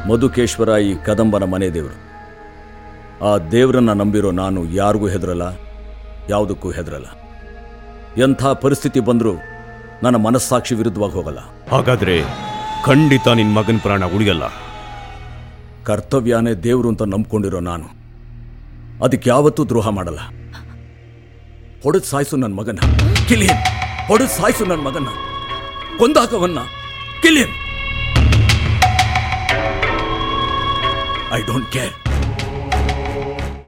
ಮಧುಕೇಶ್ವರ ಈ ಕದಂಬನ ಮನೆ ದೇವರು. ಆ ದೇವರನ್ನ ನಂಬಿರೋ ನಾನು ಯಾರಿಗೂ ಹೆದರಲ್ಲ, ಯಾವುದಕ್ಕೂ ಹೆದರಲ್ಲ. ಎಂಥ ಪರಿಸ್ಥಿತಿ ಬಂದರೂ ನನ್ನ ಮನಸ್ಸಾಕ್ಷಿ ವಿರುದ್ಧವಾಗಿ ಹೋಗಲ್ಲ. ಹಾಗಾದ್ರೆ ಖಂಡಿತ ನಿನ್ ಮಗನ ಪ್ರಾಣ ಉಳಿಯಲ್ಲ. ಕರ್ತವ್ಯನೇ ದೇವರು ಅಂತ ನಂಬ್ಕೊಂಡಿರೋ ನಾನು ಅದಕ್ಕೆ ಯಾವತ್ತೂ ದ್ರೋಹ ಮಾಡಲ್ಲ. ಹೊಡೆದು ಸಾಯಿಸು ನನ್ನ ಮಗನ, ಕಿಲಿಯನ್. ಹೊಡೆದು ಸಾಯಿಸು ನನ್ನ ಮಗನ, ಕೊಂದಾಕವನ್ನ, ಕಿಲಿಯನ್. I don't care.